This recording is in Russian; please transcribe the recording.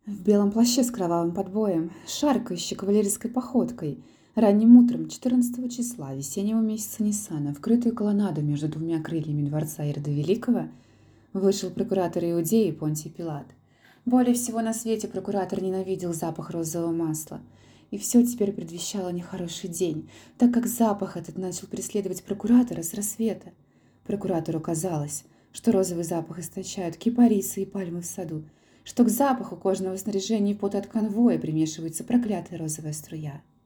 В белом плаще с кровавым подбоем, шаркающей кавалерийской походкой, ранним утром 14 числа весеннего месяца Ниссана, в крытую колоннаду между двумя крыльями дворца Ирода Великого, вышел прокуратор Иудеи Понтий Пилат. Более всего на свете прокуратор ненавидел запах розового масла. И все теперь предвещало нехороший день, так как запах этот начал преследовать прокуратора с рассвета. Прокуратору казалось, что розовый запах источают кипарисы и пальмы в саду, что к запаху кожаного снаряжения и пота от конвоя примешивается проклятая розовая струя.